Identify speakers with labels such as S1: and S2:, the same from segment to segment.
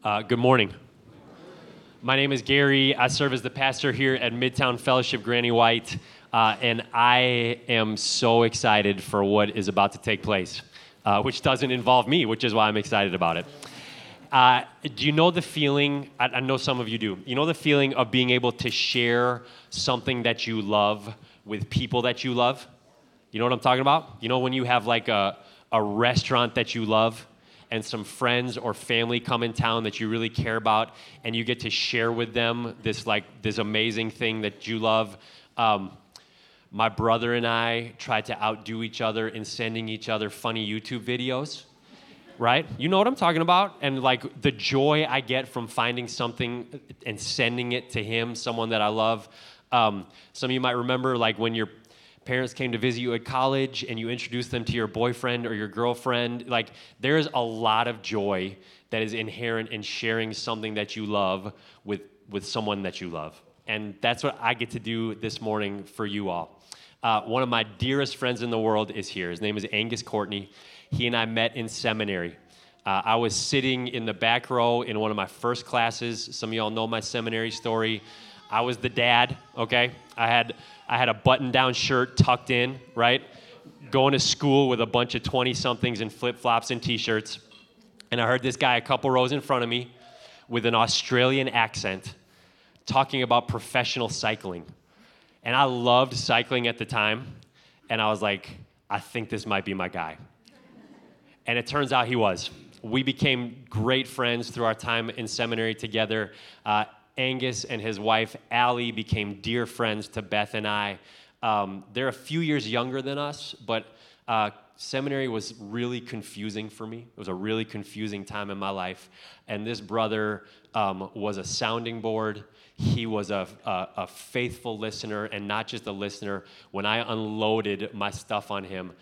S1: Good morning. My name is Gary. I serve as the pastor here at Midtown Fellowship Granny White, and I am so excited for what is about to take place, which doesn't involve me, which is why I'm excited about it. Do you know the feeling, I know some of you do, you know the feeling of being able to share something that you love with people that you love? You know what I'm talking about? You know when you have like a restaurant that you love, and some friends or family come in town that you really care about, and you get to share with them this amazing thing that you love. My brother and I tried to outdo each other in sending each other funny YouTube videos, right? You know what I'm talking about? And like the joy I get from finding something and sending it to him, someone that I love. Some of you might remember like when your parents came to visit you at college and you introduced them to your boyfriend or your girlfriend. Like there's a lot of joy that is inherent in sharing something that you love with someone that you love. And that's what I get to do this morning for you all. One of my dearest friends in the world is here. His name is Angus Courtney. He and I met in seminary. I was sitting in the back row in one of my first classes. Some of y'all know my seminary story. I was the dad, okay? I had a button-down shirt tucked in, right? Going to school with a bunch of 20-somethings in flip-flops and T-shirts. And I heard this guy a couple rows in front of me with an Australian accent talking about professional cycling. And I loved cycling at the time. And I was like, I think this might be my guy. And it turns out he was. We became great friends through our time in seminary together. Angus and his wife, Allie, became dear friends to Beth and I. They're a few years younger than us, but seminary was really confusing for me. It was a really confusing time in my life. And this brother was a sounding board. He was a faithful listener, and not just a listener. When I unloaded my stuff on him,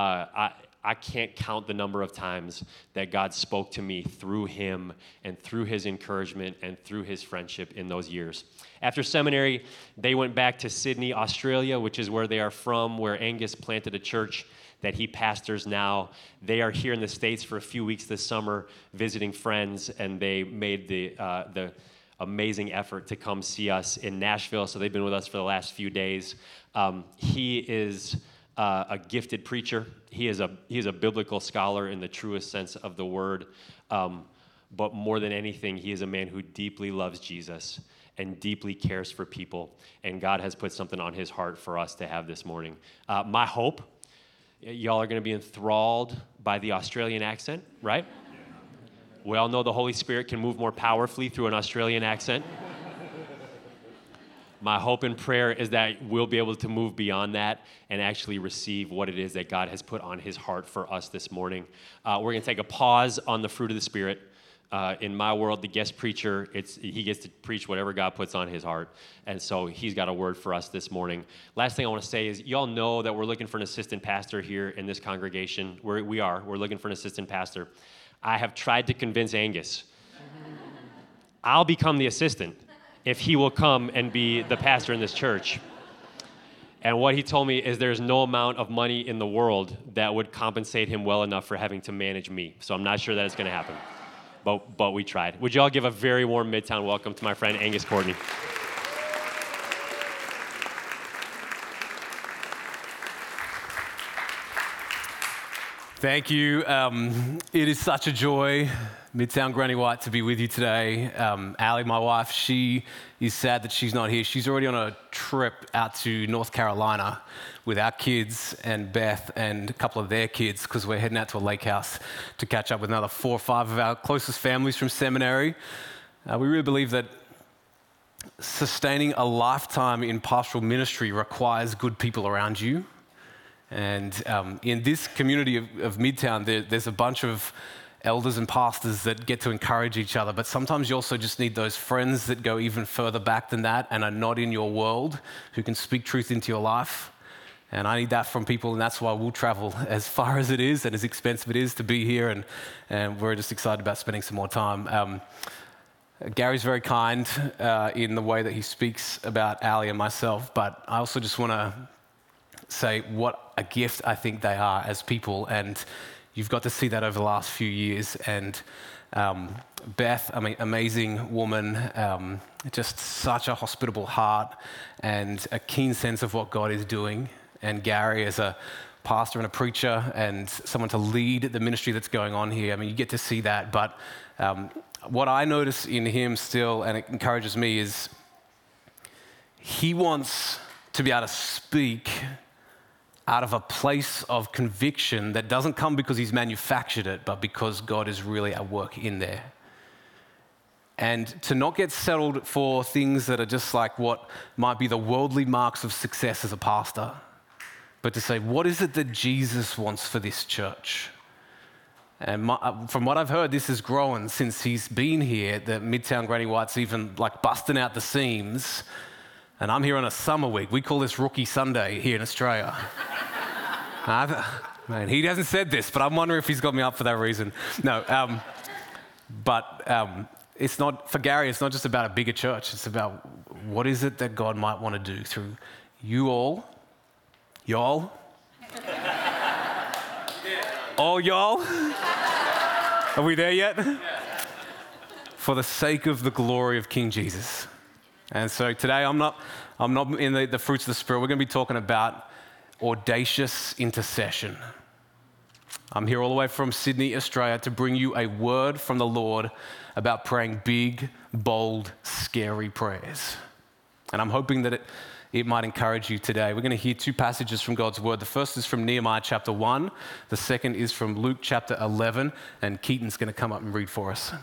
S1: I can't count the number of times that God spoke to me through him and through his encouragement and through his friendship in those years. After seminary, they went back to Sydney, Australia, which is where they are from, where Angus planted a church that he pastors now. They are here in the States for a few weeks this summer visiting friends, and they made the amazing effort to come see us in Nashville, so they've been with us for the last few days. He is a gifted preacher. He is a biblical scholar in the truest sense of the word. But more than anything, he is a man who deeply loves Jesus and deeply cares for people. And God has put something on his heart for us to have this morning. My hope, y'all are going to be enthralled by the Australian accent, right? We all know the Holy Spirit can move more powerfully through an Australian accent. My hope and prayer is that we'll be able to move beyond that and actually receive what it is that God has put on his heart for us this morning. We're going to take a pause on the fruit of the Spirit. In my world, the guest preacher, he gets to preach whatever God puts on his heart. And so he's got a word for us this morning. Last thing I want to say is, y'all know that we're looking for an assistant pastor here in this congregation. We're looking for an assistant pastor. I have tried to convince Angus. I'll become the assistant if he will come and be the pastor in this church. And what he told me is there's no amount of money in the world that would compensate him well enough for having to manage me. So I'm not sure that it's going to happen. But we tried. Would you all give a very warm Midtown welcome to my friend Angus Courtney.
S2: Thank you. It is such a joy, Midtown Granny White, to be with you today. Allie, my wife, she is sad that she's not here. She's already on a trip out to North Carolina with our kids and Beth and a couple of their kids, because we're heading out to a lake house to catch up with another 4 or 5 of our closest families from seminary. We really believe that sustaining a lifetime in pastoral ministry requires good people around you. And in this community of Midtown, there's a bunch of elders and pastors that get to encourage each other, but sometimes you also just need those friends that go even further back than that and are not in your world, who can speak truth into your life. And I need that from people, and that's why we'll travel as far as it is and as expensive it is to be here, and we're just excited about spending some more time. Gary's very kind in the way that he speaks about Allie and myself, but I also just want to say what a gift I think they are as people, and you've got to see that over the last few years. And Beth, amazing woman, just such a hospitable heart and a keen sense of what God is doing. And Gary, as a pastor and a preacher and someone to lead the ministry that's going on here, you get to see that. But what I notice in him still, and it encourages me, is he wants to be able to speak out of a place of conviction that doesn't come because he's manufactured it, but because God is really at work in there. And to not get settled for things that are just like what might be the worldly marks of success as a pastor, but to say, what is it that Jesus wants for this church? And from what I've heard, this has grown since he's been here. The Midtown Granny White's even like busting out the seams. And I'm here on a summer week. We call this Rookie Sunday here in Australia. Man, he hasn't said this, but I'm wondering if he's got me up for that reason. No, it's not, for Gary, it's not just about a bigger church. It's about what is it that God might want to do through you all, y'all, all y'all. Are we there yet? For the sake of the glory of King Jesus. And so today I'm not in the fruits of the Spirit. We're going to be talking about audacious intercession. I'm here all the way from Sydney, Australia, to bring you a word from the Lord about praying big, bold, scary prayers. And I'm hoping that it might encourage you today. We're going to hear two passages from God's word. The first is from Nehemiah chapter 1. The second is from Luke chapter 11. And Keaton's going to come up and read for us.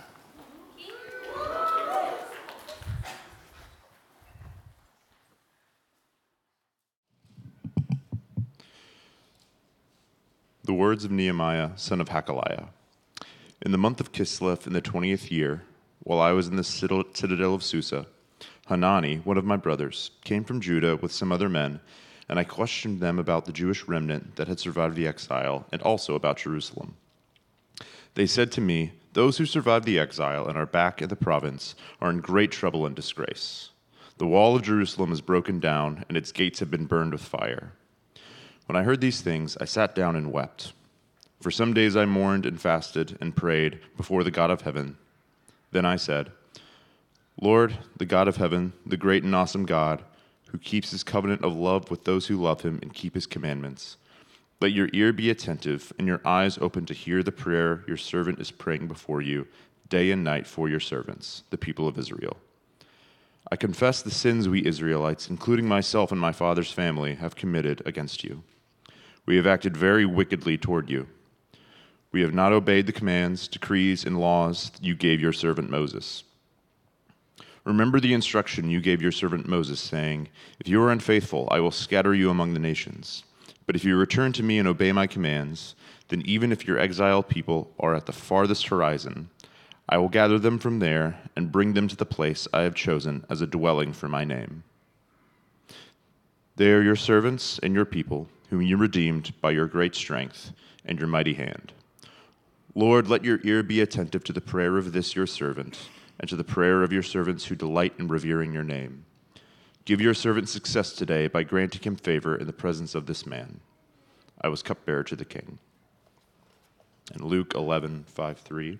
S3: The words of Nehemiah, son of Hakaliah. In the month of Kislev in the 20th year, while I was in the citadel of Susa, Hanani, one of my brothers, came from Judah with some other men, and I questioned them about the Jewish remnant that had survived the exile, and also about Jerusalem. They said to me, "Those who survived the exile and are back in the province are in great trouble and disgrace. The wall of Jerusalem is broken down, and its gates have been burned with fire." When I heard these things, I sat down and wept. For some days I mourned and fasted and prayed before the God of heaven. Then I said, "Lord, the God of heaven, the great and awesome God, who keeps his covenant of love with those who love him and keep his commandments, let your ear be attentive and your eyes open to hear the prayer your servant is praying before you day and night for your servants, the people of Israel. I confess the sins we Israelites, including myself and my father's family, have committed against you. We have acted very wickedly toward you. We have not obeyed the commands, decrees, and laws you gave your servant Moses. Remember the instruction you gave your servant Moses, saying, 'If you are unfaithful, I will scatter you among the nations. But if you return to me and obey my commands, then even if your exiled people are at the farthest horizon, I will gather them from there and bring them to the place I have chosen as a dwelling for my name. They are your servants and your people, whom you redeemed by your great strength and your mighty hand. Lord, let your ear be attentive to the prayer of this your servant, and to the prayer of your servants who delight in revering your name. Give your servant success today by granting him favor in the presence of this man. I was cupbearer to the king." And Luke 11:5-3.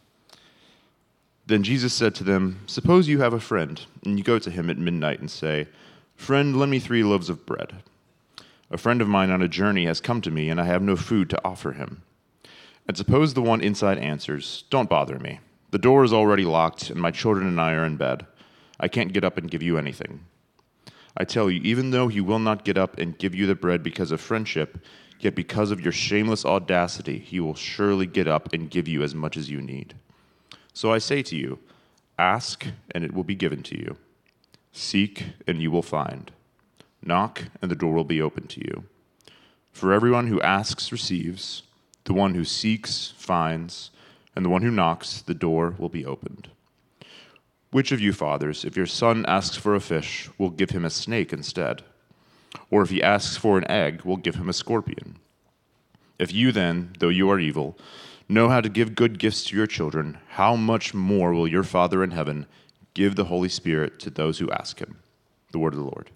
S3: Then Jesus said to them, "Suppose you have a friend, and you go to him at midnight and say, 'Friend, lend me 3 loaves of bread. A friend of mine on a journey has come to me, and I have no food to offer him.' And suppose the one inside answers, 'Don't bother me. The door is already locked, and my children and I are in bed. I can't get up and give you anything.' I tell you, even though he will not get up and give you the bread because of friendship, yet because of your shameless audacity, he will surely get up and give you as much as you need. So I say to you, ask, and it will be given to you. Seek, and you will find. Knock, and the door will be opened to you. For everyone who asks receives, the one who seeks finds, and the one who knocks, the door will be opened. Which of you fathers, if your son asks for a fish, will give him a snake instead? Or if he asks for an egg, will give him a scorpion? If you then, though you are evil, know how to give good gifts to your children, how much more will your Father in heaven give the Holy Spirit to those who ask him?" The word of the Lord.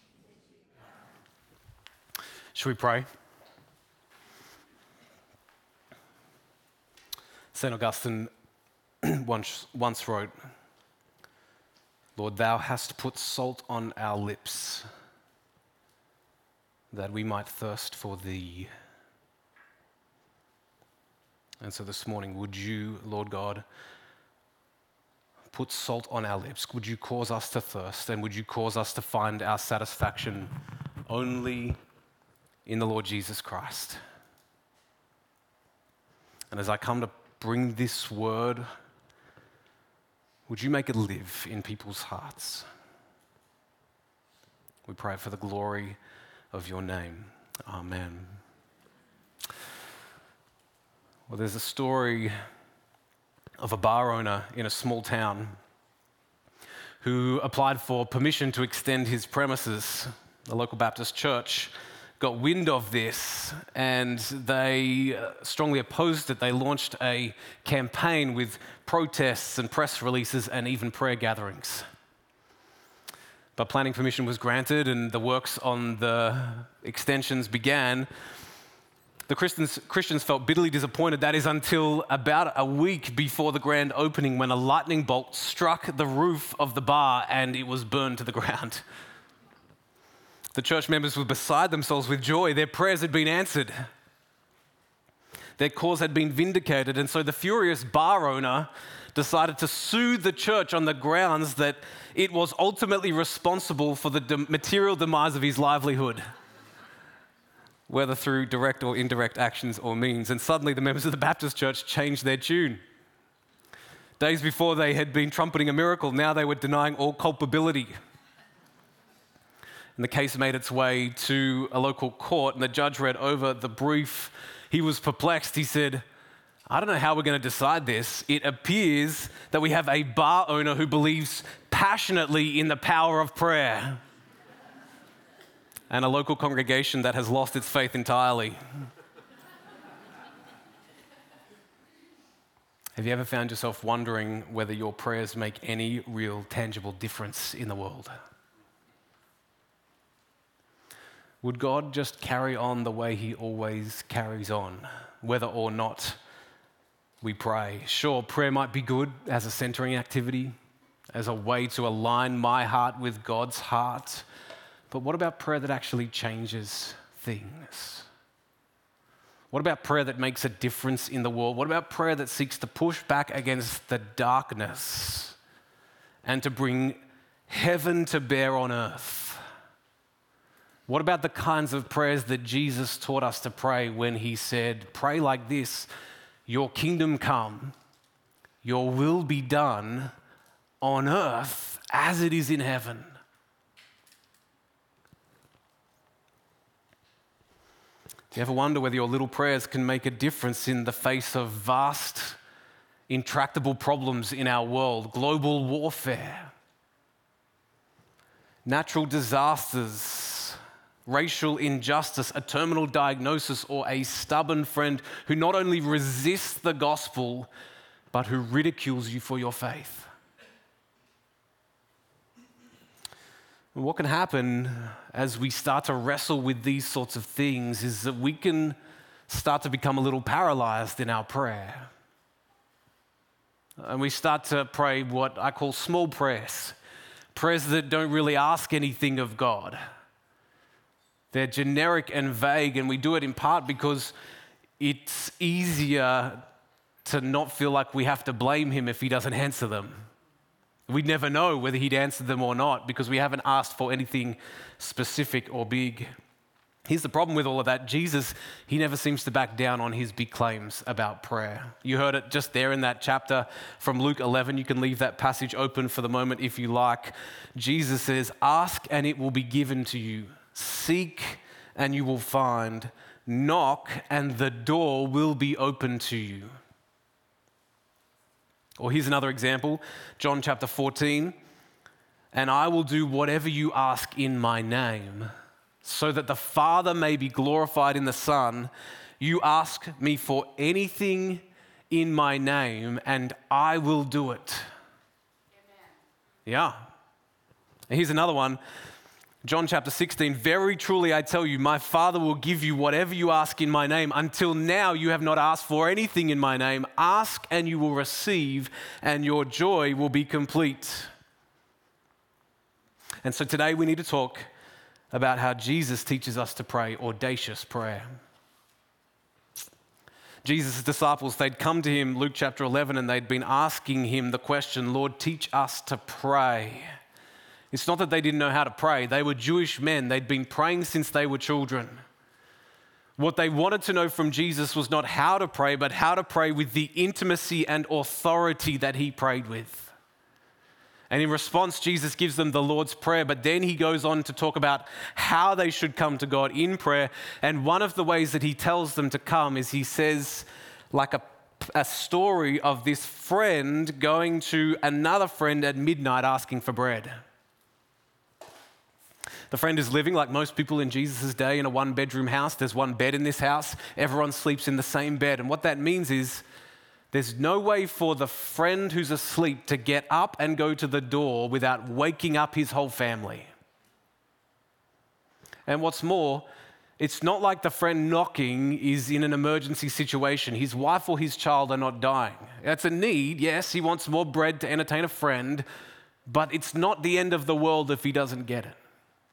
S2: Should we pray? St. Augustine once wrote, "Lord, thou hast put salt on our lips, that we might thirst for thee." And so this morning, would you, Lord God, put salt on our lips? Would you cause us to thirst, and would you cause us to find our satisfaction only in the Lord Jesus Christ? And as I come to bring this word, would you make it live in people's hearts? We pray for the glory of your name. Amen. Well, there's a story of a bar owner in a small town who applied for permission to extend his premises. The local Baptist church got wind of this and they strongly opposed it. They launched a campaign with protests and press releases and even prayer gatherings. But planning permission was granted and the works on the extensions began. The Christians felt bitterly disappointed. That is until about a week before the grand opening, when a lightning bolt struck the roof of the bar and it was burned to the ground. The church members were beside themselves with joy. Their prayers had been answered. Their cause had been vindicated. And so the furious bar owner decided to sue the church on the grounds that it was ultimately responsible for the material demise of his livelihood, whether through direct or indirect actions or means. And suddenly the members of the Baptist church changed their tune. Days before they had been trumpeting a miracle, now they were denying all culpability. And the case made its way to a local court, and the judge read over the brief. He was perplexed. He said, "I don't know how we're going to decide this. It appears that we have a bar owner who believes passionately in the power of prayer, and a local congregation that has lost its faith entirely." Have you ever found yourself wondering whether your prayers make any real tangible difference in the world? Would God just carry on the way he always carries on, whether or not we pray? Sure, prayer might be good as a centering activity, as a way to align my heart with God's heart. But what about prayer that actually changes things? What about prayer that makes a difference in the world? What about prayer that seeks to push back against the darkness and to bring heaven to bear on earth? What about the kinds of prayers that Jesus taught us to pray when he said, "Pray like this, your kingdom come, your will be done on earth as it is in heaven"? Do you ever wonder whether your little prayers can make a difference in the face of vast, intractable problems in our world? Global warfare, natural disasters, racial injustice, a terminal diagnosis, or a stubborn friend who not only resists the gospel, but who ridicules you for your faith. And what can happen as we start to wrestle with these sorts of things is that we can start to become a little paralyzed in our prayer. And we start to pray what I call small prayers, prayers that don't really ask anything of God. They're generic and vague, and we do it in part because it's easier to not feel like we have to blame him if he doesn't answer them. We'd never know whether he'd answer them or not because we haven't asked for anything specific or big. Here's the problem with all of that. Jesus, he never seems to back down on his big claims about prayer. You heard it just there in that chapter from Luke 11. You can leave that passage open for the moment if you like. Jesus says, "Ask and it will be given to you. Seek and you will find. Knock and the door will be open to you." Or here's another example, John chapter 14. "And I will do whatever you ask in my name, so that the Father may be glorified in the Son. You ask me for anything in my name, and I will do it." Amen. Yeah. And here's another one. John chapter 16, very truly I tell you, my Father will give you whatever you ask in my name. Until now you have not asked for anything in my name. Ask and you will receive, and your joy will be complete. And so today we need to talk about how Jesus teaches us to pray audacious prayer. Jesus' disciples, they'd come to him, Luke chapter 11, and they'd been asking him the question, Lord, teach us to pray. It's not that they didn't know how to pray. They were Jewish men. They'd been praying since they were children. What they wanted to know from Jesus was not how to pray, but how to pray with the intimacy and authority that he prayed with. And in response, Jesus gives them the Lord's Prayer, but then he goes on to talk about how they should come to God in prayer. And one of the ways that he tells them to come is he says, like a story of this friend going to another friend at midnight asking for bread. The friend is living like most people in Jesus' day in a one-bedroom house. There's one bed in this house. Everyone sleeps in the same bed. And what that means is there's no way for the friend who's asleep to get up and go to the door without waking up his whole family. And what's more, it's not like the friend knocking is in an emergency situation. His wife or his child are not dying. That's a need. Yes, he wants more bread to entertain a friend, but it's not the end of the world if he doesn't get it.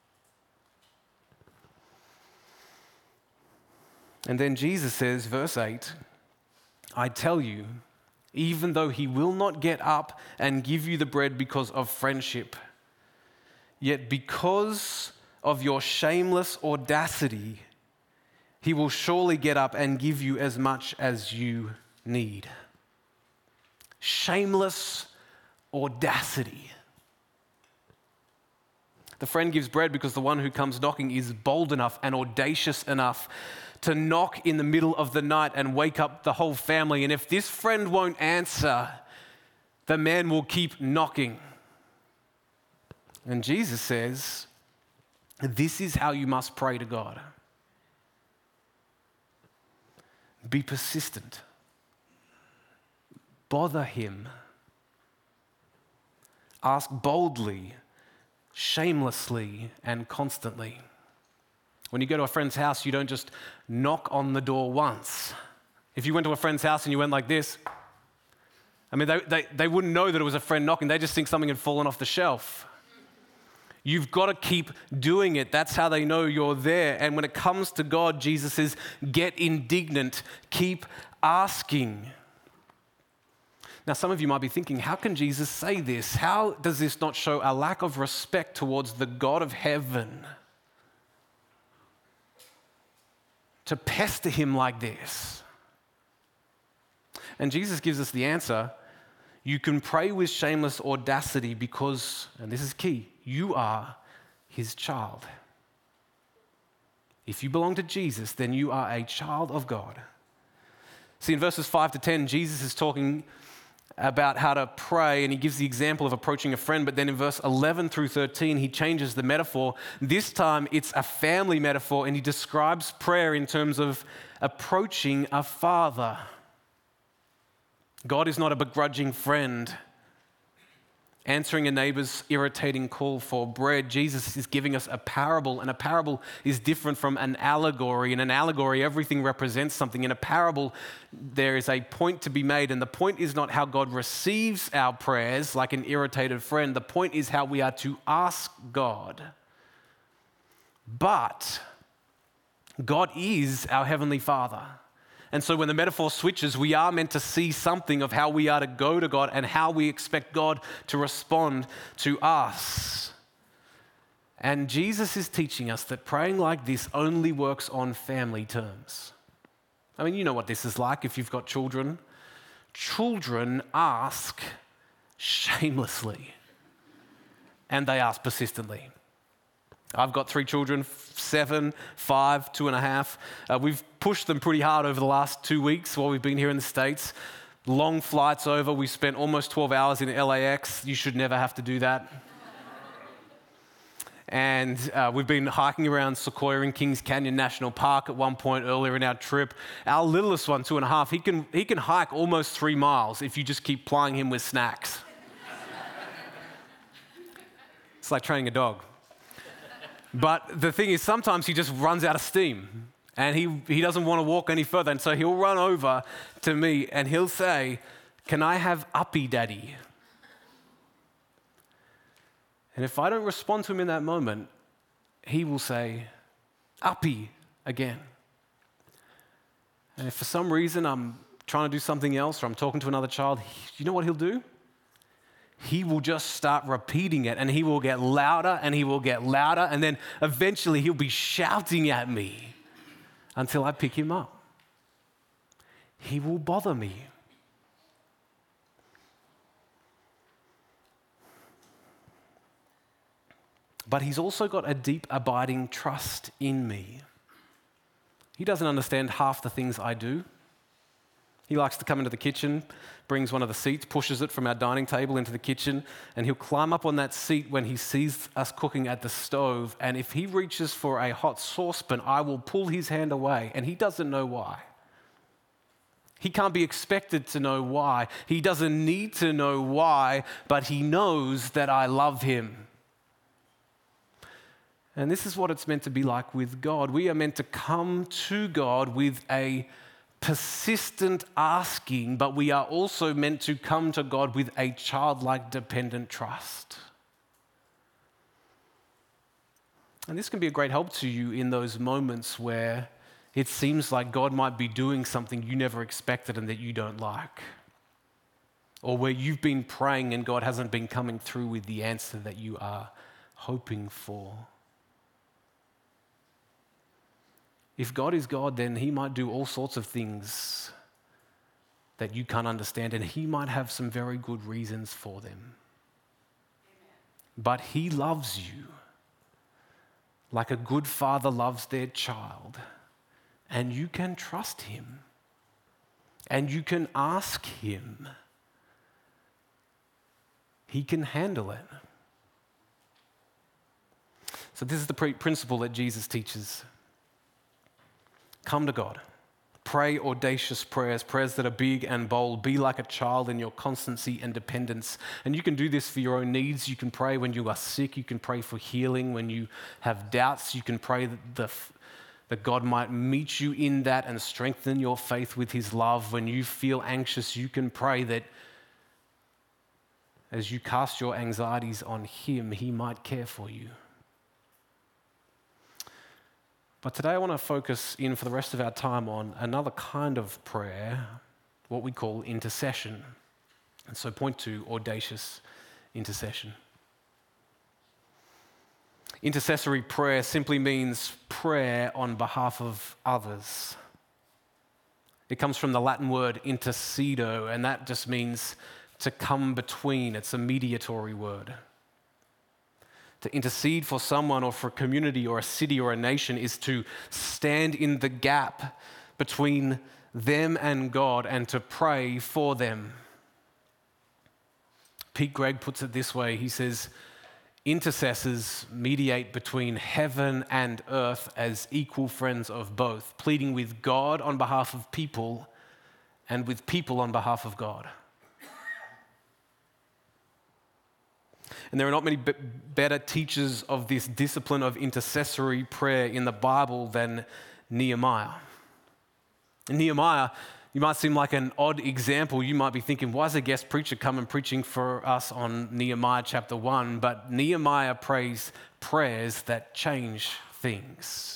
S2: And then Jesus says, verse 8, I tell you, even though he will not get up and give you the bread because of friendship, yet because of your shameless audacity, he will surely get up and give you as much as you need. Shameless audacity. The friend gives bread because the one who comes knocking is bold enough and audacious enough to knock in the middle of the night and wake up the whole family. And if this friend won't answer, the man will keep knocking. And Jesus says, this is how you must pray to God. Be persistent. Bother him. Ask boldly, shamelessly, and constantly. When you go to a friend's house, you don't just knock on the door once. If you went to a friend's house and you went like this, I mean, they wouldn't know that it was a friend knocking. They just think something had fallen off the shelf. You've got to keep doing it. That's how they know you're there. And when it comes to God, Jesus says, get indignant. Keep asking. Now, some of you might be thinking, how can Jesus say this? How does this not show a lack of respect towards the God of heaven? To pester him like this. And Jesus gives us the answer. You can pray with shameless audacity because, and this is key, you are his child. If you belong to Jesus, then you are a child of God. See, in verses 5 to 10, Jesus is talking about how to pray, and he gives the example of approaching a friend, but then in verse 11 through 13, he changes the metaphor. This time, it's a family metaphor, and he describes prayer in terms of approaching a father. God is not a begrudging friend, answering a neighbor's irritating call for bread. Jesus is giving us a parable, and a parable is different from an allegory. In an allegory, everything represents something. In a parable, there is a point to be made, and the point is not how God receives our prayers like an irritated friend. The point is how we are to ask God. But God is our Heavenly Father. And so when the metaphor switches, we are meant to see something of how we are to go to God and how we expect God to respond to us. And Jesus is teaching us that praying like this only works on family terms. I mean, you know what this is like if you've got children. Children ask shamelessly, and they ask persistently. I've got 3 children, 7, 5, 2.5. We've pushed them pretty hard over the last 2 weeks while we've been here in the States. Long flights over. We spent almost 12 hours in LAX. You should never have to do that. And we've been hiking around Sequoia and Kings Canyon National Park at one point earlier in our trip. Our littlest one, 2.5, he can hike almost 3 miles if you just keep plying him with snacks. It's like training a dog. But the thing is, sometimes he just runs out of steam and he doesn't want to walk any further. And so he'll run over to me and he'll say, "Can I have uppy, Daddy?" And if I don't respond to him in that moment, he will say, "Uppy," again. And if for some reason I'm trying to do something else or I'm talking to another child, you know what he'll do? He will just start repeating it and he will get louder and he will get louder, and then eventually he'll be shouting at me until I pick him up. He will bother me. But he's also got a deep, abiding trust in me. He doesn't understand half the things I do. He likes to come into the kitchen, brings one of the seats, pushes it from our dining table into the kitchen, and he'll climb up on that seat when he sees us cooking at the stove. And if he reaches for a hot saucepan, I will pull his hand away, and he doesn't know why. He can't be expected to know why. He doesn't need to know why, but he knows that I love him. And this is what it's meant to be like with God. We are meant to come to God with a persistent asking, but we are also meant to come to God with a childlike, dependent trust. And this can be a great help to you in those moments where it seems like God might be doing something you never expected and that you don't like. Or where you've been praying and God hasn't been coming through with the answer that you are hoping for. If God is God, then he might do all sorts of things that you can't understand, and he might have some very good reasons for them. But he loves you like a good father loves their child, and you can trust him, and you can ask him. He can handle it. So this is the principle that Jesus teaches. Come to God. Pray audacious prayers, prayers that are big and bold. Be like a child in your constancy and dependence. And you can do this for your own needs. You can pray when you are sick. You can pray for healing. When you have doubts, you can pray that God might meet you in that and strengthen your faith with his love. When you feel anxious, you can pray that as you cast your anxieties on him, he might care for you. But today I want to focus in for the rest of our time on another kind of prayer, what we call intercession. And so point 2, audacious intercession. Intercessory prayer simply means prayer on behalf of others. It comes from the Latin word intercedo, and that just means to come between. It's a mediatory word. To intercede for someone or for a community or a city or a nation is to stand in the gap between them and God and to pray for them. Pete Greig puts it this way. He says, intercessors mediate between heaven and earth as equal friends of both, pleading with God on behalf of people and with people on behalf of God. And there are not many better teachers of this discipline of intercessory prayer in the Bible than Nehemiah. In Nehemiah, you might seem like an odd example. You might be thinking, why is a guest preacher coming preaching for us on Nehemiah chapter 1? But Nehemiah prays prayers that change things.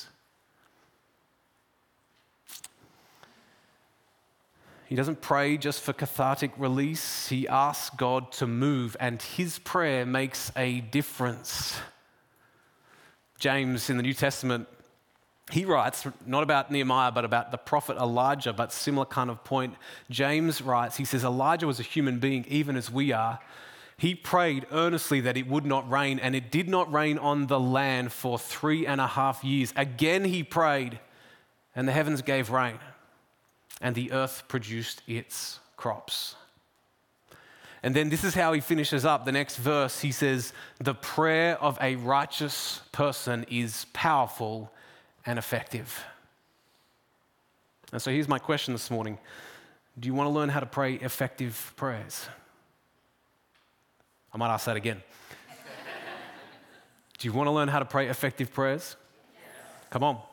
S2: He doesn't pray just for cathartic release. He asks God to move, and his prayer makes a difference. James in the New Testament, he writes, not about Nehemiah, but about the prophet Elijah, but similar kind of point. James writes, he says, Elijah was a human being, even as we are. He prayed earnestly that it would not rain, and it did not rain on the land for 3.5 years. Again he prayed, and the heavens gave rain, and the earth produced its crops. And then this is how he finishes up the next verse. He says, the prayer of a righteous person is powerful and effective. And so here's my question this morning. Do you want to learn how to pray effective prayers? I might ask that again. Do you want to learn how to pray effective prayers? Yes. Come on.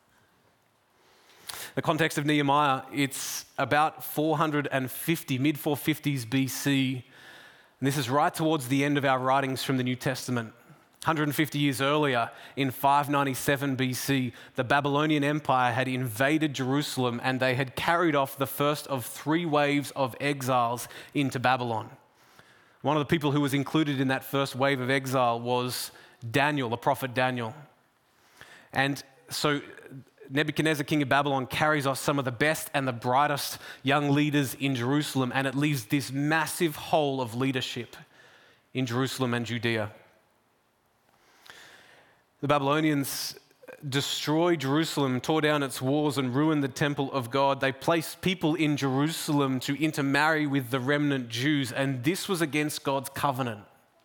S2: The context of Nehemiah, it's about 450, mid-450s BC. And this is right towards the end of our writings from the New Testament. 150 years earlier, in 597 BC, the Babylonian Empire had invaded Jerusalem and they had carried off the first of 3 waves of exiles into Babylon. One of the people who was included in that first wave of exile was Daniel, the prophet Daniel. And so Nebuchadnezzar, king of Babylon, carries off some of the best and the brightest young leaders in Jerusalem, and it leaves this massive hole of leadership in Jerusalem and Judea. The Babylonians destroyed Jerusalem, tore down its walls, and ruined the temple of God. They placed people in Jerusalem to intermarry with the remnant Jews, and this was against God's covenant.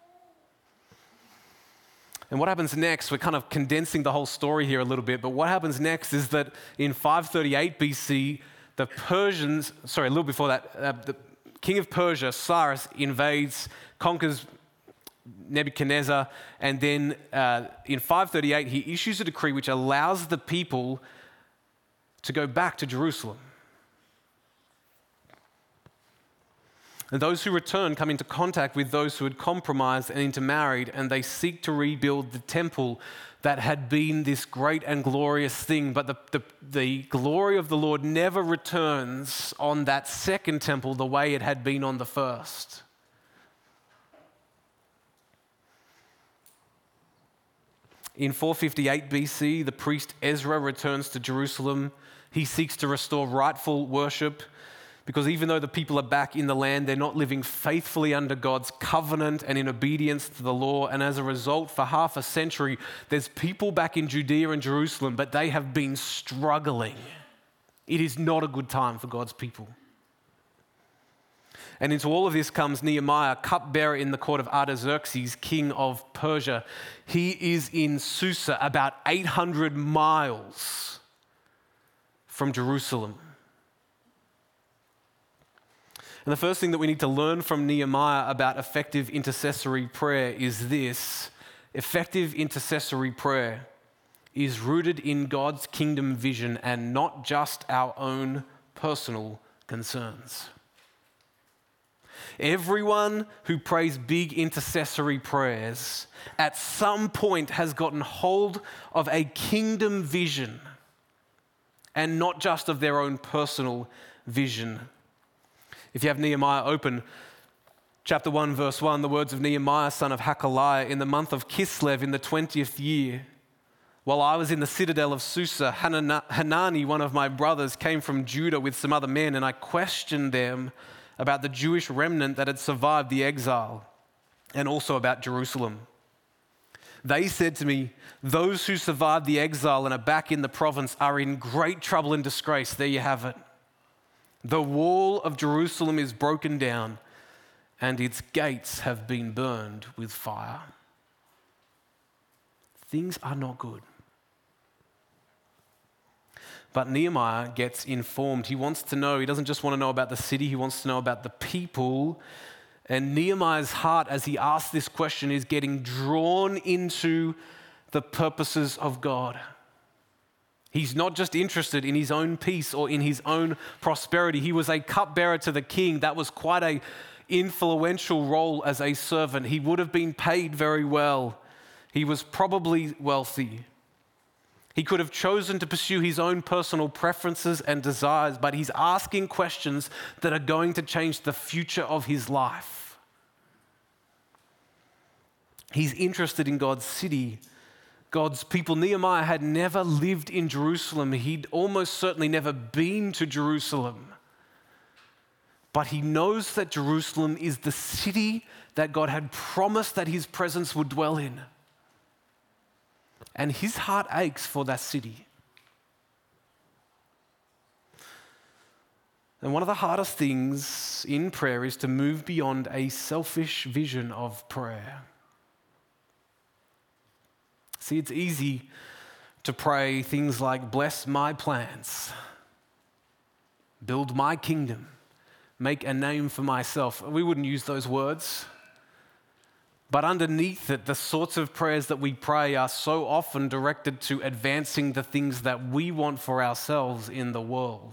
S2: And what happens next, we're kind of condensing the whole story here a little bit, but what happens next is that in 538 BC, the king of Persia, Cyrus, invades, conquers Nebuchadnezzar, and then in 538 he issues a decree which allows the people to go back to Jerusalem. And those who return come into contact with those who had compromised and intermarried, and they seek to rebuild the temple that had been this great and glorious thing. But the glory of the Lord never returns on that second temple the way it had been on the first. In 458 BC, the priest Ezra returns to Jerusalem. He seeks to restore rightful worship because even though the people are back in the land, they're not living faithfully under God's covenant and in obedience to the law. And as a result, for half a century, there's people back in Judea and Jerusalem, but they have been struggling. It is not a good time for God's people. And into all of this comes Nehemiah, cupbearer in the court of Artaxerxes, king of Persia. He is in Susa, about 800 miles from Jerusalem. And the first thing that we need to learn from Nehemiah about effective intercessory prayer is this: effective intercessory prayer is rooted in God's kingdom vision and not just our own personal concerns. Everyone who prays big intercessory prayers at some point has gotten hold of a kingdom vision and not just of their own personal vision. If you have Nehemiah open, chapter 1, verse 1, the words of Nehemiah, son of Hakaliah, in the month of Kislev in the 20th year, while I was in the citadel of Susa, Hanani, one of my brothers, came from Judah with some other men, and I questioned them about the Jewish remnant that had survived the exile, and also about Jerusalem. They said to me, those who survived the exile and are back in the province are in great trouble and disgrace. There you have it. The wall of Jerusalem is broken down, and its gates have been burned with fire. Things are not good. But Nehemiah gets informed. He wants to know. He doesn't just want to know about the city. He wants to know about the people. And Nehemiah's heart, as he asks this question, is getting drawn into the purposes of God. He's not just interested in his own peace or in his own prosperity. He was a cupbearer to the king. That was quite an influential role as a servant. He would have been paid very well. He was probably wealthy. He could have chosen to pursue his own personal preferences and desires, but he's asking questions that are going to change the future of his life. He's interested in God's city, God's people. Nehemiah had never lived in Jerusalem. He'd almost certainly never been to Jerusalem. But he knows that Jerusalem is the city that God had promised that his presence would dwell in. And his heart aches for that city. And one of the hardest things in prayer is to move beyond a selfish vision of prayer. See, it's easy to pray things like, bless my plans, build my kingdom, make a name for myself. We wouldn't use those words. But underneath it, the sorts of prayers that we pray are so often directed to advancing the things that we want for ourselves in the world.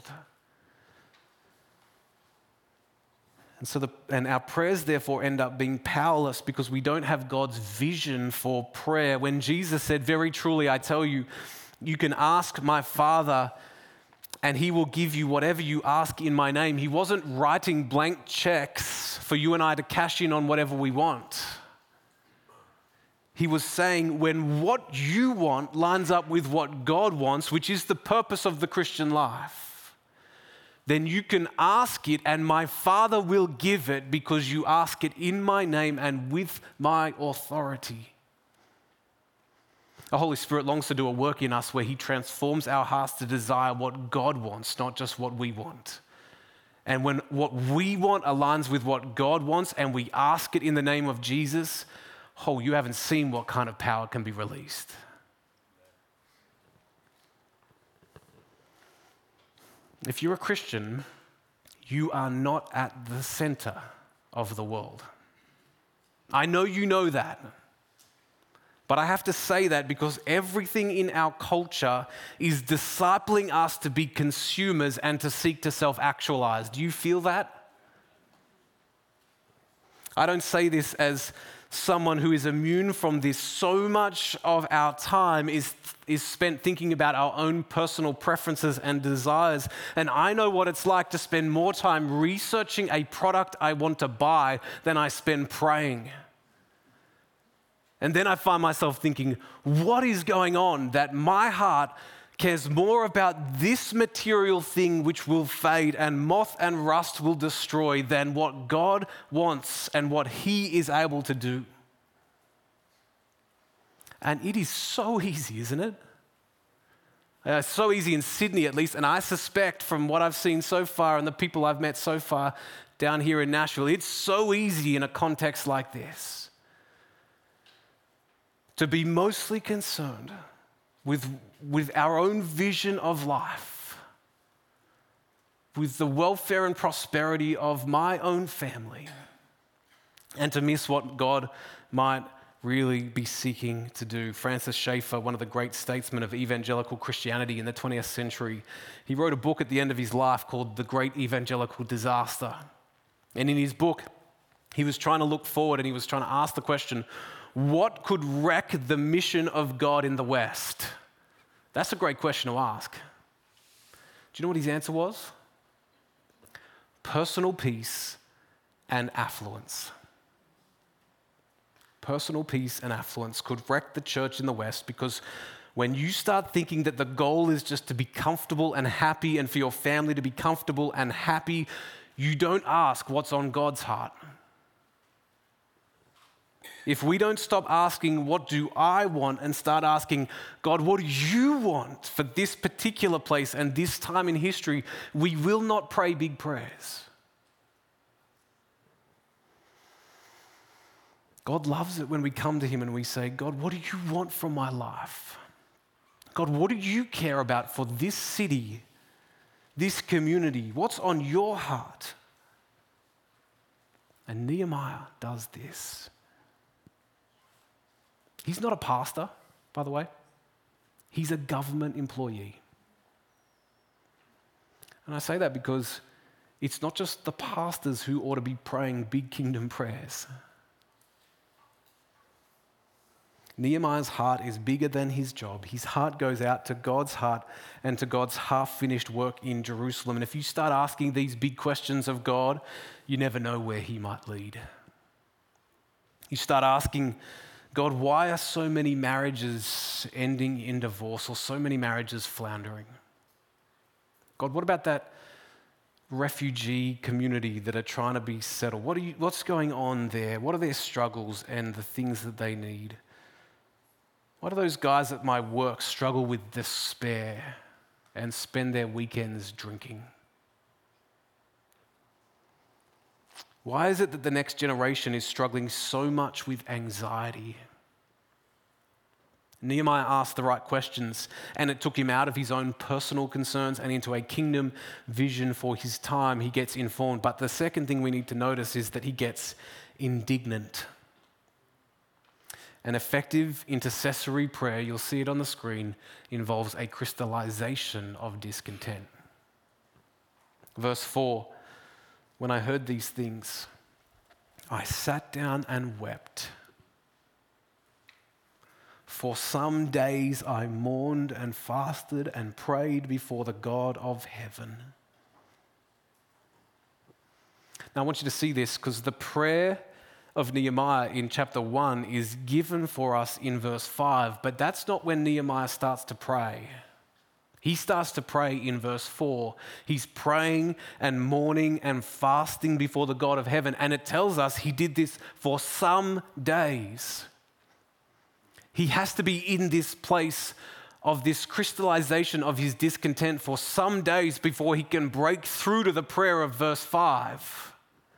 S2: And our prayers therefore end up being powerless because we don't have God's vision for prayer. When Jesus said, "Very truly I tell you, you can ask my Father and he will give you whatever you ask in my name," he wasn't writing blank checks for you and I to cash in on whatever we want. He was saying when what you want lines up with what God wants, which is the purpose of the Christian life, then you can ask it and my Father will give it because you ask it in my name and with my authority. The Holy Spirit longs to do a work in us where he transforms our hearts to desire what God wants, not just what we want. And when what we want aligns with what God wants and we ask it in the name of Jesus, oh, you haven't seen what kind of power can be released. If you're a Christian, you are not at the center of the world. I know you know that. But I have to say that because everything in our culture is discipling us to be consumers and to seek to self-actualize. Do you feel that? I don't say this as someone who is immune from this. So much of our time is spent thinking about our own personal preferences and desires. And I know what it's like to spend more time researching a product I want to buy than I spend praying. And then I find myself thinking, what is going on that my heart cares more about this material thing which will fade and moth and rust will destroy than what God wants and what he is able to do? And it is so easy, isn't it? It's so easy in Sydney at least, and I suspect from what I've seen so far and the people I've met so far down here in Nashville, it's so easy in a context like this to be mostly concerned with our own vision of life, with the welfare and prosperity of my own family, and to miss what God might really be seeking to do. Francis Schaeffer, one of the great statesmen of evangelical Christianity in the 20th century, he wrote a book at the end of his life called The Great Evangelical Disaster. And in his book, he was trying to look forward and he was trying to ask the question, what could wreck the mission of God in the West? That's a great question to ask. Do you know what his answer was? Personal peace and affluence. Personal peace and affluence could wreck the church in the West because when you start thinking that the goal is just to be comfortable and happy and for your family to be comfortable and happy, you don't ask what's on God's heart. If we don't stop asking, what do I want, and start asking, God, what do you want for this particular place and this time in history, we will not pray big prayers. God loves it when we come to him and we say, God, what do you want from my life? God, what do you care about for this city, this community? What's on your heart? And Nehemiah does this. He's not a pastor, by the way. He's a government employee. And I say that because it's not just the pastors who ought to be praying big kingdom prayers. Nehemiah's heart is bigger than his job. His heart goes out to God's heart and to God's half-finished work in Jerusalem. And if you start asking these big questions of God, you never know where he might lead. You start asking, God, why are so many marriages ending in divorce or so many marriages floundering? God, what about that refugee community that are trying to be settled? What's going on there? What are their struggles and the things that they need? Why do those guys at my work struggle with despair and spend their weekends drinking? Why is it that the next generation is struggling so much with anxiety? Nehemiah asked the right questions, and it took him out of his own personal concerns and into a kingdom vision for his time. He gets informed. But the second thing we need to notice is that he gets indignant. An effective intercessory prayer, you'll see it on the screen, involves a crystallization of discontent. Verse 4, when I heard these things, I sat down and wept. For some days I mourned and fasted and prayed before the God of heaven. Now I want you to see this because the prayer of Nehemiah in chapter 1 is given for us in verse 5, but that's not when Nehemiah starts to pray. He starts to pray in verse 4. He's praying and mourning and fasting before the God of heaven, and it tells us he did this for some days. He has to be in this place of this crystallization of his discontent for some days before he can break through to the prayer of verse 5.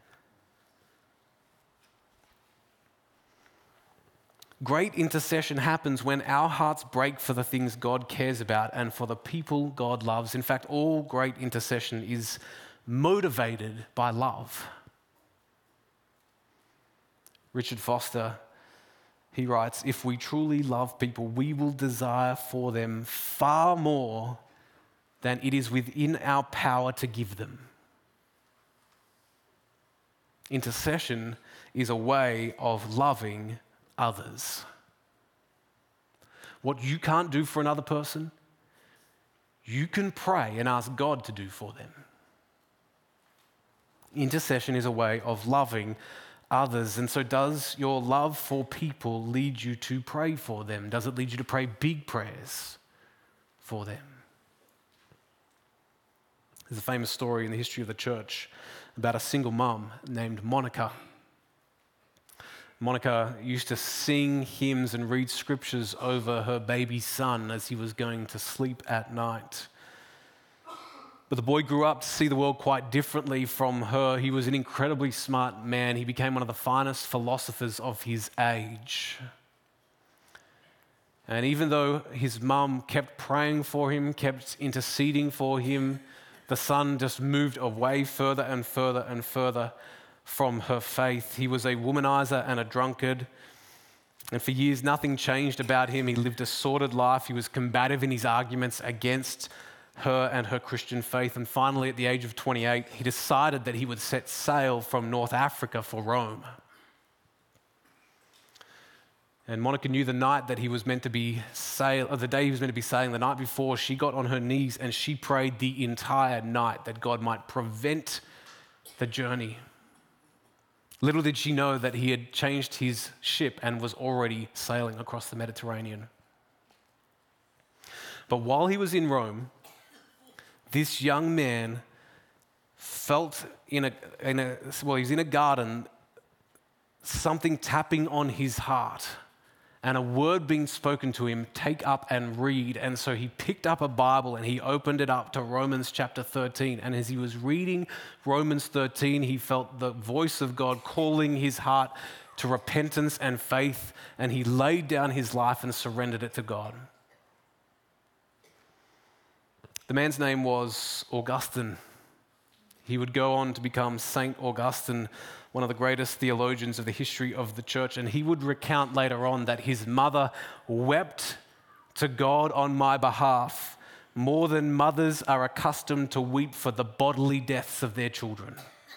S2: Great intercession happens when our hearts break for the things God cares about and for the people God loves. In fact, all great intercession is motivated by love. Richard Foster, he writes, if we truly love people, we will desire for them far more than it is within our power to give them. Intercession is a way of loving others. What you can't do for another person, you can pray and ask God to do for them. Intercession is a way of loving others. And so does your love for people lead you to pray for them? Does it lead you to pray big prayers for them? There's a famous story in the history of the church about a single mum named Monica. Monica used to sing hymns and read scriptures over her baby son as he was going to sleep at night. But the boy grew up to see the world quite differently from her. He was an incredibly smart man. He became one of the finest philosophers of his age. And even though his mum kept praying for him, kept interceding for him, the son just moved away further and further and further from her faith. He was a womanizer and a drunkard. And for years, nothing changed about him. He lived a sordid life. He was combative in his arguments against her and her Christian faith. And finally, at the age of 28, he decided that he would set sail from North Africa for Rome. And Monica knew the night that he was meant to be the day he was meant to be sailing, the night before, she got on her knees and she prayed the entire night that God might prevent the journey. Little did she know that he had changed his ship and was already sailing across the Mediterranean. But while he was in Rome, this young man felt he was in a garden, something tapping on his heart and a word being spoken to him, take up and read. And so he picked up a Bible and he opened it up to Romans chapter 13. And as he was reading Romans 13, he felt the voice of God calling his heart to repentance and faith. And he laid down his life and surrendered it to God. The man's name was Augustine. He would go on to become Saint Augustine, one of the greatest theologians of the history of the church. And he would recount later on that his mother wept to God on my behalf more than mothers are accustomed to weep for the bodily deaths of their children.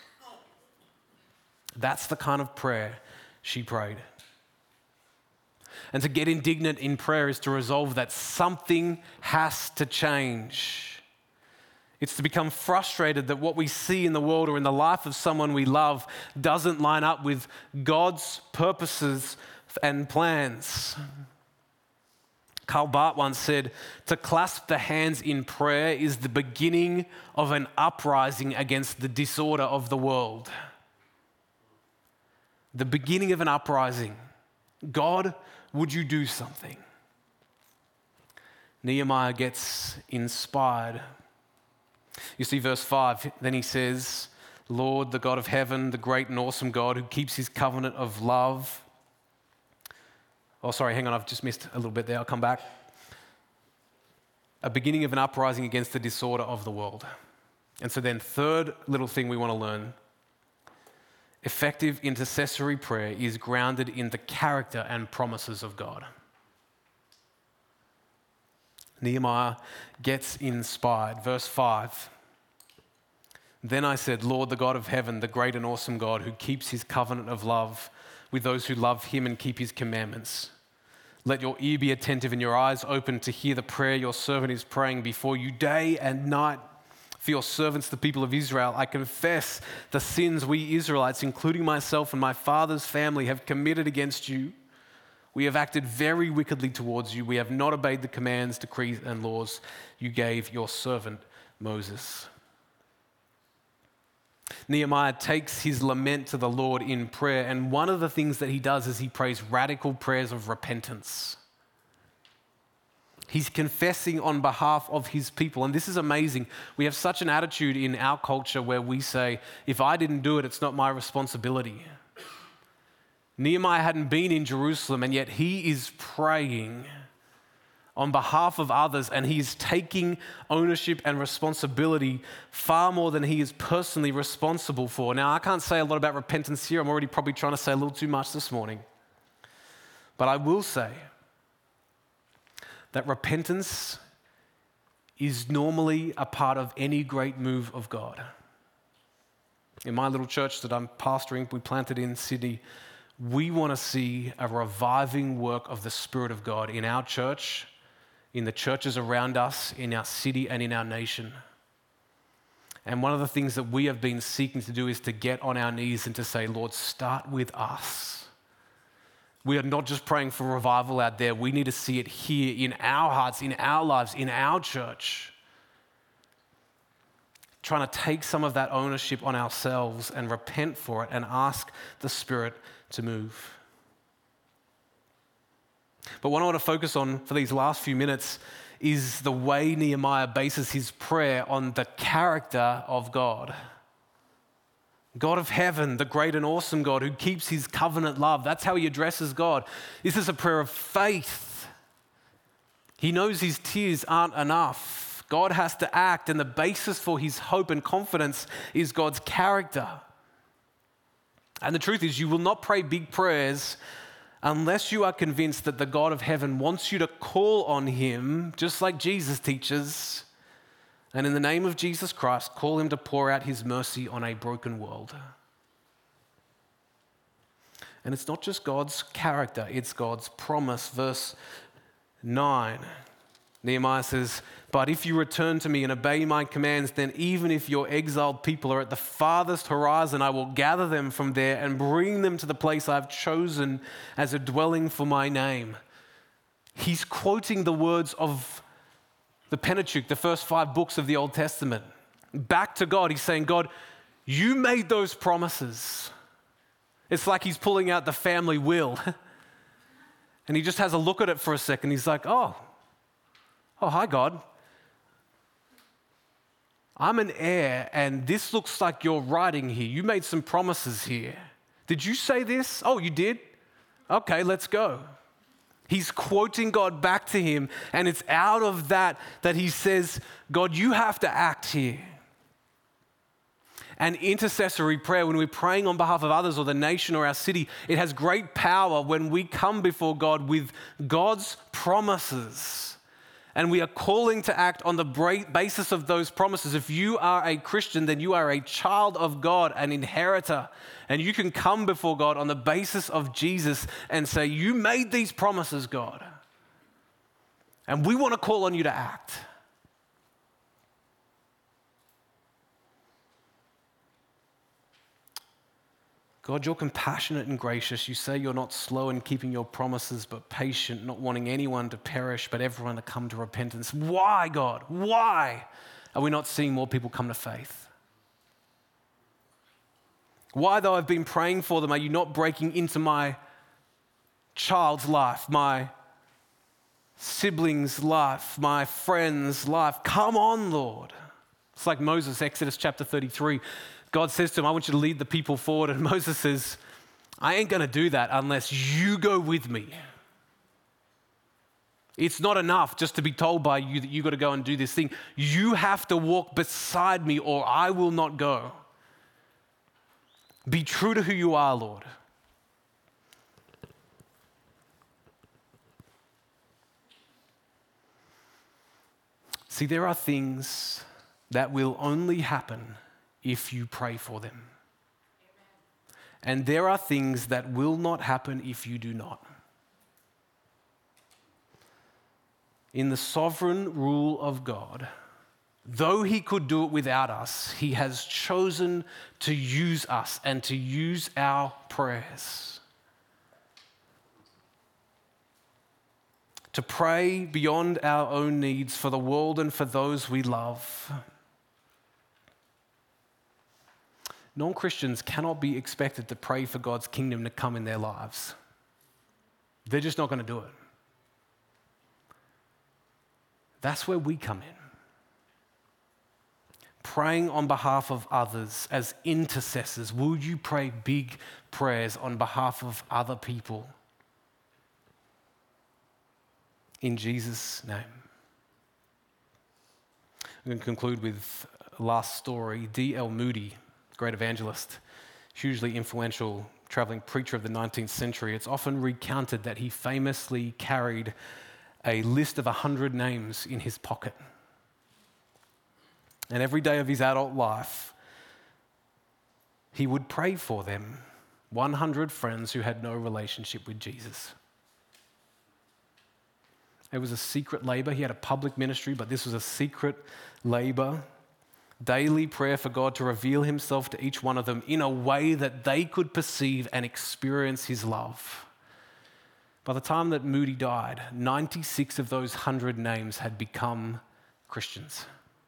S2: That's the kind of prayer she prayed. And to get indignant in prayer is to resolve that something has to change. It's to become frustrated that what we see in the world or in the life of someone we love doesn't line up with God's purposes and plans. Karl Barth once said, to clasp the hands in prayer is the beginning of an uprising against the disorder of the world. The beginning of an uprising. God, would you do something? Nehemiah gets inspired. You see verse 5, then he says, Lord, the God of heaven, the great and awesome God who keeps his covenant of love. Oh, sorry, hang on, I've just missed a little bit there. I'll come back. A beginning of an uprising against the disorder of the world. And so then third little thing we want to learn Effective intercessory prayer is grounded in the character and promises of God. Nehemiah gets inspired. Verse 5. Then I said, Lord, the God of heaven, the great and awesome God who keeps his covenant of love with those who love him and keep his commandments. Let your ear be attentive and your eyes open to hear the prayer your servant is praying before you day and night. For your servants, the people of Israel, I confess the sins we Israelites, including myself and my father's family, have committed against you. We have acted very wickedly towards you. We have not obeyed the commands, decrees, and laws you gave your servant Moses. Nehemiah takes his lament to the Lord in prayer, and one of the things that he does is he prays radical prayers of repentance. He's confessing on behalf of his people, and this is amazing. We have such an attitude in our culture where we say, if I didn't do it, it's not my responsibility. Nehemiah hadn't been in Jerusalem, and yet he is praying on behalf of others, and he's taking ownership and responsibility far more than he is personally responsible for. Now, I can't say a lot about repentance here. I'm already probably trying to say a little too much this morning. But I will say that repentance is normally a part of any great move of God. In my little church that I'm pastoring, we planted in Sydney, we want to see a reviving work of the Spirit of God in our church, in the churches around us, in our city, and in our nation. And one of the things that we have been seeking to do is to get on our knees and to say, Lord, start with us. We are not just praying for revival out there. We need to see it here in our hearts, in our lives, in our church. Trying to take some of that ownership on ourselves and repent for it and ask the Spirit to move. But what I want to focus on for these last few minutes is the way Nehemiah bases his prayer on the character of God. God of heaven, the great and awesome God who keeps his covenant love. That's how he addresses God. This is a prayer of faith. He knows his tears aren't enough. God has to act, and the basis for his hope and confidence is God's character. And the truth is, you will not pray big prayers unless you are convinced that the God of heaven wants you to call on him, just like Jesus teaches, and in the name of Jesus Christ, call him to pour out his mercy on a broken world. And it's not just God's character, it's God's promise. Verse 9, Nehemiah says, but if you return to me and obey my commands, then even if your exiled people are at the farthest horizon, I will gather them from there and bring them to the place I've chosen as a dwelling for my name. He's quoting the words of the Pentateuch, the first 5 books of the Old Testament. Back to God, he's saying, God, you made those promises. It's like he's pulling out the family will. And he just has a look at it for a second. He's like, oh, hi, God. I'm an heir, and this looks like your writing here. You made some promises here. Did you say this? Oh, you did? Okay, let's go. He's quoting God back to him, and it's out of that he says, God, you have to act here. And intercessory prayer, when we're praying on behalf of others or the nation or our city, it has great power when we come before God with God's promises. And we are calling to act on the basis of those promises. If you are a Christian, then you are a child of God, an inheritor. And you can come before God on the basis of Jesus and say, you made these promises, God. And we want to call on you to act. God, you're compassionate and gracious. You say you're not slow in keeping your promises, but patient, not wanting anyone to perish, but everyone to come to repentance. Why, God? Why are we not seeing more people come to faith? Why, though I've been praying for them, are you not breaking into my child's life, my sibling's life, my friend's life? Come on, Lord. It's like Moses, Exodus chapter 33. God says to him, I want you to lead the people forward. And Moses says, I ain't going to do that unless you go with me. It's not enough just to be told by you that you got to go and do this thing. You have to walk beside me or I will not go. Be true to who you are, Lord. See, there are things that will only happen if you pray for them. And there are things that will not happen if you do not. In the sovereign rule of God, though he could do it without us, he has chosen to use us and to use our prayers. To pray beyond our own needs for the world and for those we love. Non-Christians cannot be expected to pray for God's kingdom to come in their lives. They're just not going to do it. That's where we come in. Praying on behalf of others as intercessors. Will you pray big prayers on behalf of other people? In Jesus' name. I'm going to conclude with a last story. D.L. Moody, great evangelist, hugely influential traveling preacher of the 19th century. It's often recounted that he famously carried a list of 100 names in his pocket. And every day of his adult life, he would pray for them, 100 friends who had no relationship with Jesus. It was a secret labor. He had a public ministry, but this was a secret labor. Daily prayer for God to reveal himself to each one of them in a way that they could perceive and experience his love. By the time that Moody died, 96 of those 100 names had become Christians.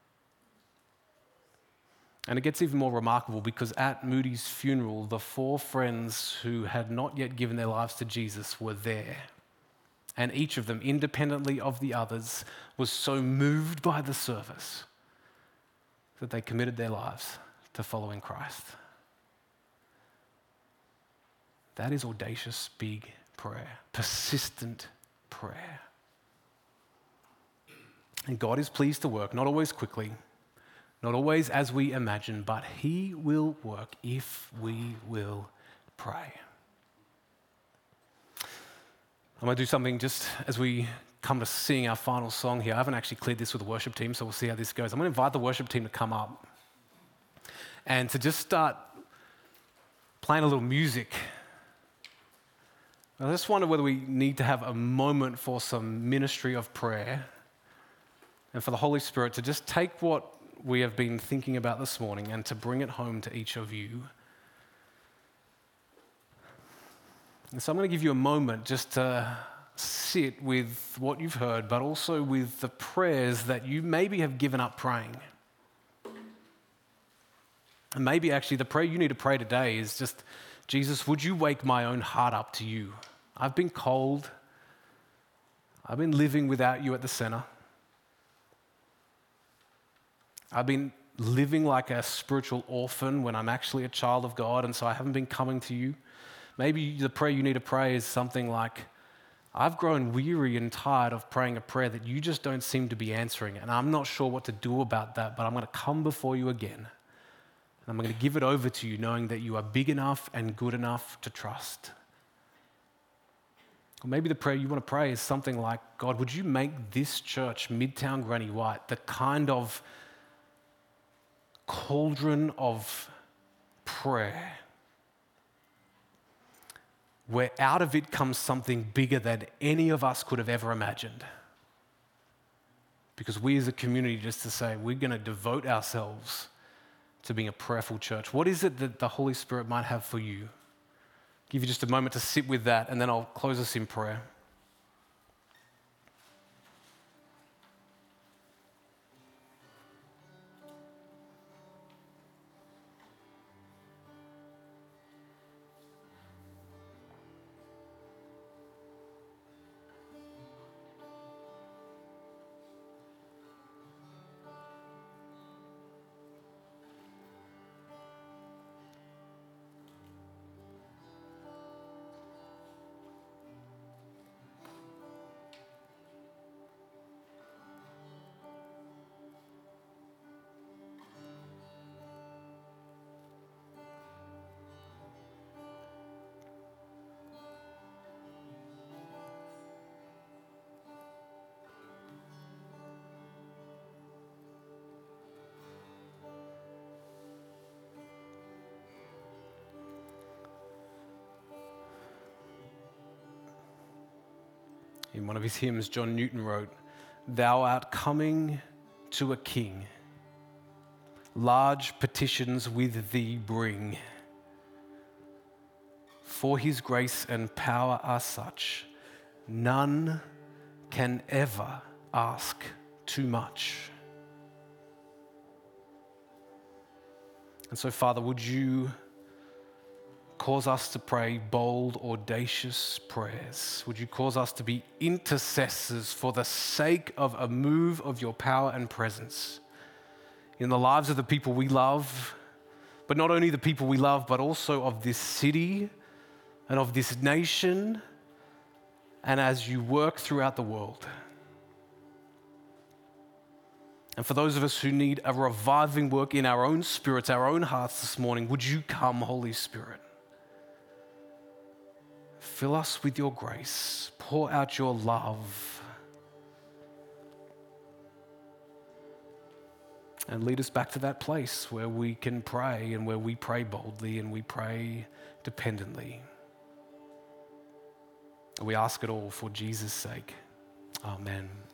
S2: And it gets even more remarkable because at Moody's funeral, the 4 friends who had not yet given their lives to Jesus were there. And each of them, independently of the others, was so moved by the service that they committed their lives to following Christ. That is audacious, big prayer, persistent prayer. And God is pleased to work, not always quickly, not always as we imagine, but he will work if we will pray. I'm going to do something just as we come to sing our final song here. I haven't actually cleared this with the worship team, so we'll see how this goes. I'm going to invite the worship team to come up and to just start playing a little music. I just wonder whether we need to have a moment for some ministry of prayer and for the Holy Spirit to just take what we have been thinking about this morning and to bring it home to each of you. And so I'm going to give you a moment just to sit with what you've heard, but also with the prayers that you maybe have given up praying. And maybe actually the prayer you need to pray today is just, Jesus, would you wake my own heart up to you? I've been cold. I've been living without you at the center. I've been living like a spiritual orphan when I'm actually a child of God, and so I haven't been coming to you. Maybe the prayer you need to pray is something like, I've grown weary and tired of praying a prayer that you just don't seem to be answering, and I'm not sure what to do about that, but I'm going to come before you again, and I'm going to give it over to you, knowing that you are big enough and good enough to trust. Or maybe the prayer you want to pray is something like, God, would you make this church, Midtown Granny White, the kind of cauldron of prayer where out of it comes something bigger than any of us could have ever imagined. Because we as a community, just to say, we're going to devote ourselves to being a prayerful church. What is it that the Holy Spirit might have for you? Give you just a moment to sit with that, and then I'll close us in prayer. In one of his hymns, John Newton wrote, "Thou art coming to a king. Large petitions with thee bring. For his grace and power are such, none can ever ask too much." And so, Father, would you cause us to pray bold, audacious prayers? Would you cause us to be intercessors for the sake of a move of your power and presence in the lives of the people we love, but not only the people we love, but also of this city and of this nation, and as you work throughout the world. And for those of us who need a reviving work in our own spirits, our own hearts this morning, would you come, Holy Spirit? Fill us with your grace. Pour out your love. And lead us back to that place where we can pray and where we pray boldly and we pray dependently. We ask it all for Jesus' sake. Amen.